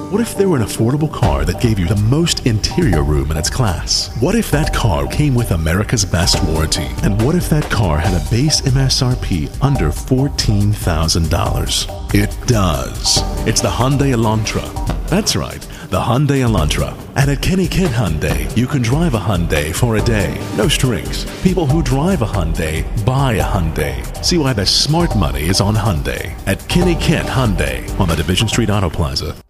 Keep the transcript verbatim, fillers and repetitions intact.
What if there were an affordable car that gave you the most interior room in its class? What if that car came with America's best warranty? And what if that car had a base M S R P under fourteen thousand dollars? It does. It's the Hyundai Elantra. That's right, the Hyundai Elantra. And at Kenny Kent Hyundai, you can drive a Hyundai for a day. No strings. People who drive a Hyundai buy a Hyundai. See why the smart money is on Hyundai at Kenny Kent Hyundai on the Division Street Auto Plaza.